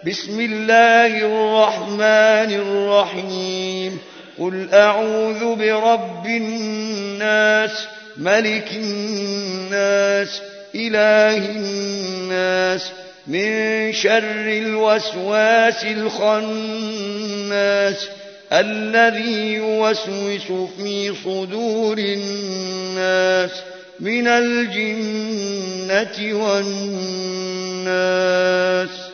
بسم الله الرحمن الرحيم قل أعوذ برب الناس ملك الناس إله الناس من شر الوسواس الخناس الذي يوسوس في صدور الناس من الجنة والناس.